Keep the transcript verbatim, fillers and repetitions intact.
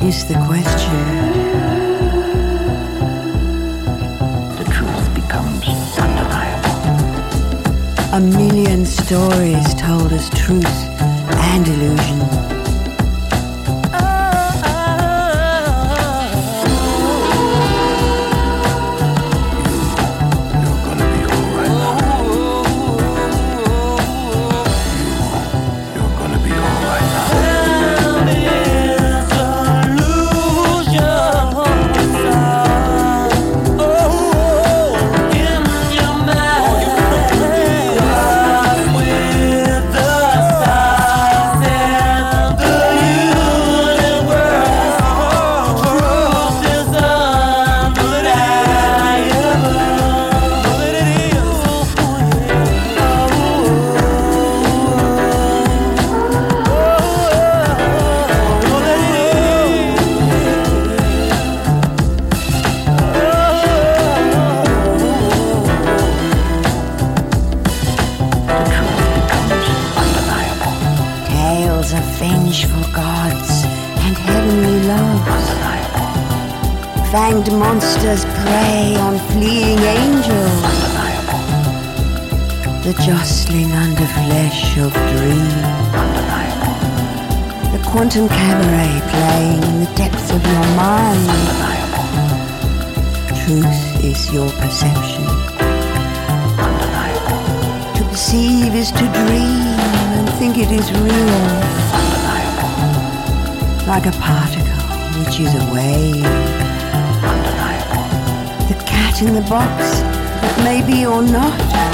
is the question. The truth becomes undeniable. A million stories told as truth and illusion. Fanged monsters prey on fleeing angels. Undeniable. The jostling under flesh of dreams. Undeniable. The quantum cabaret playing in the depths of your mind. Undeniable. Truth is your perception. Undeniable. To perceive is to dream and think it is real. Undeniable. Like a particle which is a wave. Undeniable. The cat in the box, that may be or not.